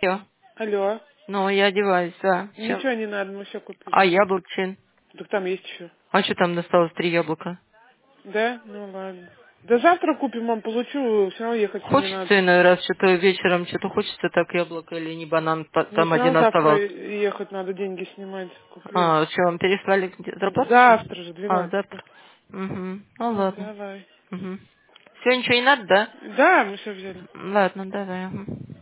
Всё. Алло. Ну, я одеваюсь, да. Всё. Ничего не надо, мы все купили. А яблочин? Так там есть еще. А что там осталось 3 яблока? Да? Ну ладно. Да завтра купим, мам, получу, все равно ехать мне не Хочется надо. иной раз что-то вечером, что-то хочется так яблоко или не банан, Мне там все один равно завтра оставался. ехать надо, деньги снимать. Куплю. А, что, вам переслали зарплату, что ли? Завтра же, А, 12. завтра. Угу. Ну, ладно. Давай. Угу. Все, ничего не надо, да? Да, мы все взяли. Ладно, давай. Угу.